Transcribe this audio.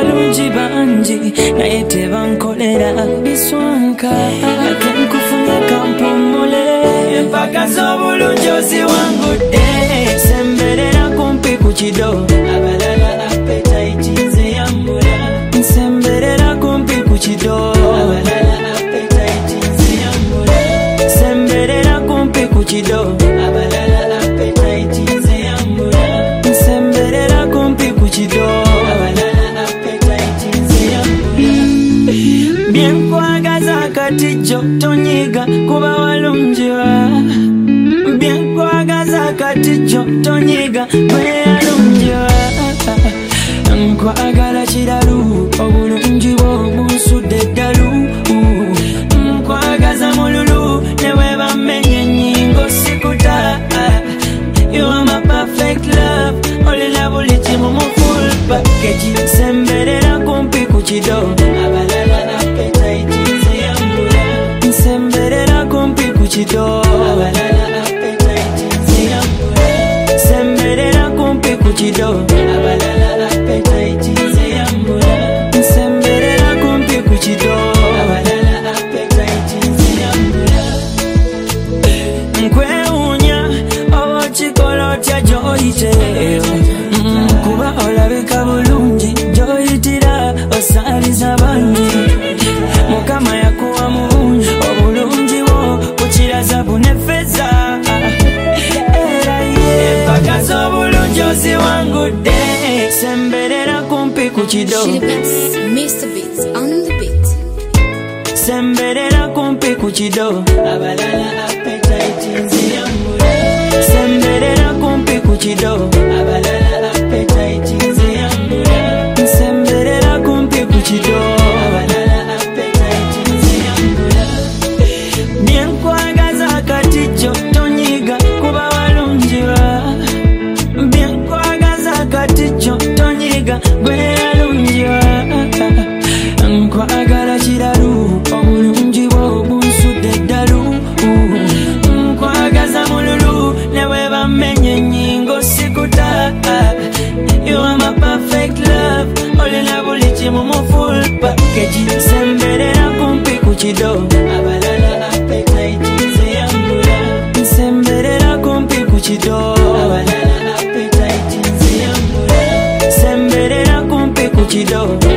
abalungi bangi naye tebankolera biswanka ate nkufunye kampumule empaka z'obulungi oziwangudde nsemberera kumpi ku kido abalala appetite nze yambula nsemberera kumpi ku kido abalala appetite nze yambula nsemberera kumpi ku kido abalala appetite nze yambula nsemberera kumpi ku kido abalala appetite nze yambula byenkwagaza akatijjo tonyiga kuba walungiwa byenkwagaza akatijjo tonyiga bweyalungiwa nkwagala kiralu obulungi bwo bunsudde eddalu nkwagaza mululu ne webamenye ennyingo sikuta you are my perfect love olina buli kimu mu full package nsemberera kumpi ku kido abalala appetite nze yambula nsemberera kumpi ku kido abalala appetite nze yambula nsemberera kumpi ku kido abalala appetite nze yambula nsemberera kumpi ku kido abalala appetite nze yambula nkwewuunya oba okikola otya gy'oyite kuba olabika bulungi gy'oyitira osaaliza bangi mukama yakuwa mu bungi obulungi bwo bukiraza bunefeza era ye empaka z'obulungi oziwangudde semberera kumpi ku kido Mr. Beats on the beat. semberera kumpi ku kido abalala appetite nze yambula semberera kumpi ku kido abalala appetite nze yambula semberera kumpi ku kido abalala appetite nze yambula byenkwagaza akatijjo tonyiga kuba walungiwa byenkwagaza akatijjo tonyiga gweyalungiwa nkwagala kiralu obulungi bwo bunsudde eddalu nkwagaza mululu ne webamenye ennyingo sikuta you are my perfect love olina buli kimu mu full package nsemberera kumpi ku kido abalala appetite nze yambula nsemberera kumpi ku kido abalala appetite nze yambula nsemberera kumpi ku kido